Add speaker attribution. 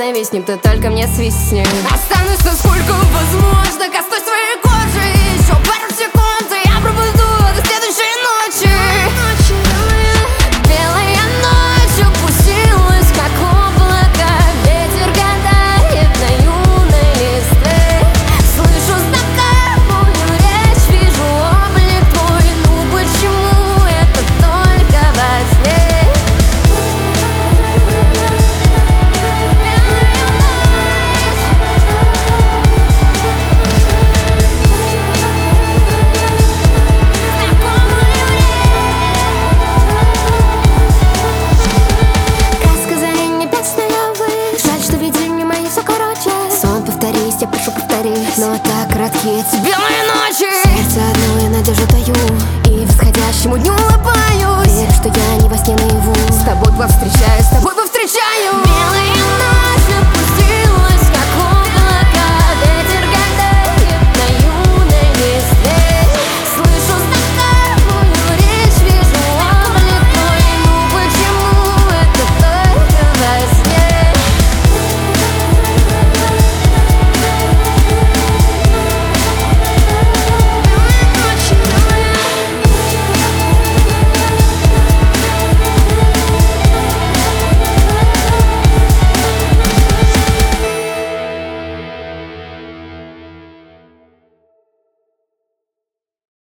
Speaker 1: зависни, ты только мне свистни. Останусь насколько возможно, коснусь твоей кожи. Еще пару секунд, и я пропаду до следующей ночи. Белая ночь опустилась, как облако. Ветер гадает на юной листве. Слышу знакомую речь, вижу облик твой. Ну почему это только во сне? Я прошу, повтори, но так краткие эти белые ночи.